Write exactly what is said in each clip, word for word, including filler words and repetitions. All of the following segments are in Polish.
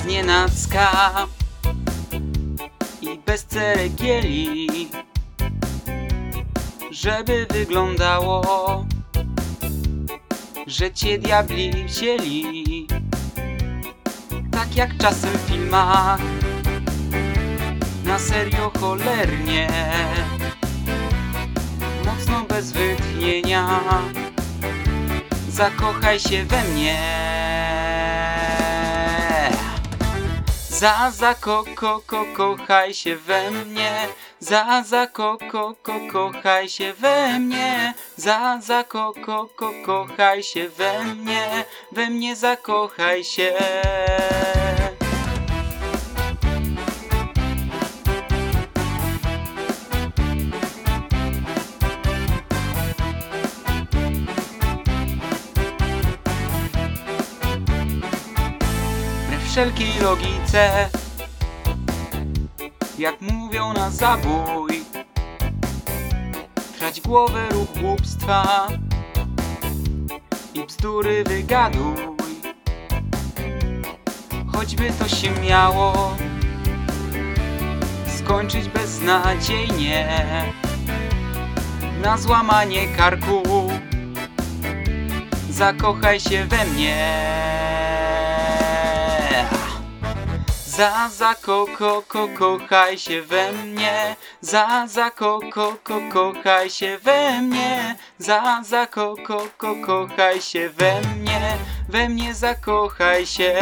znienacka i bez ceregieli, żeby wyglądało, że cię diabli wzięli. Tak jak czasem w filmach, na serio cholernie, mocno bez wytchnienia. Zakochaj się we mnie. Za za ko ko ko kochaj się we mnie. Za za ko ko ko kochaj się we mnie. Za za ko ko ko kochaj się we mnie. We mnie zakochaj się. Wszelkiej logice, jak mówią na zabój, trać głowę rób głupstwa i bzdury wygaduj. Choćby to się miało skończyć beznadziejnie, na złamanie karku. Zakochaj się we mnie. Za za ko ko ko kochaj się we mnie. Za za ko ko ko kochaj się we mnie. Za za ko ko ko kochaj się we mnie. We mnie zakochaj się.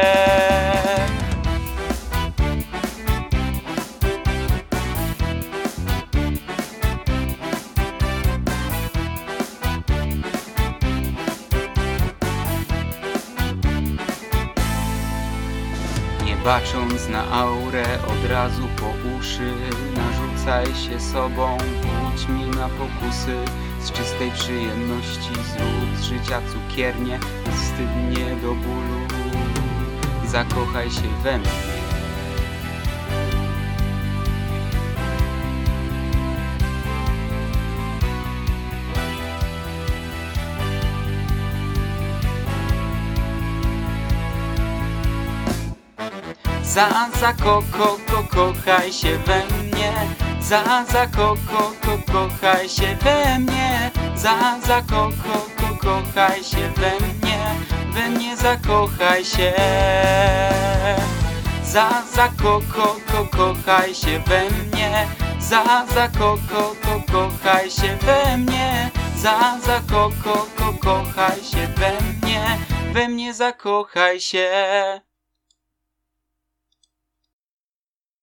Nie bacząc na aurę, od razu po uszy narzucaj się sobą, budź mnie na pokusy. Z czystej przyjemności zrób z życia cukiernię, wstydnie do bólu. Zakochaj się we mnie. Za za ko ko ko kochaj się we mnie. Za za ko ko ko kochaj się we mnie. Za za ko ko ko kochaj się we mnie. We mnie zakochaj się. Za za ko ko ko kochaj się we mnie. Za za ko ko ko kochaj się we mnie. Za za ko ko ko kochaj się we mnie. We mnie zakochaj się.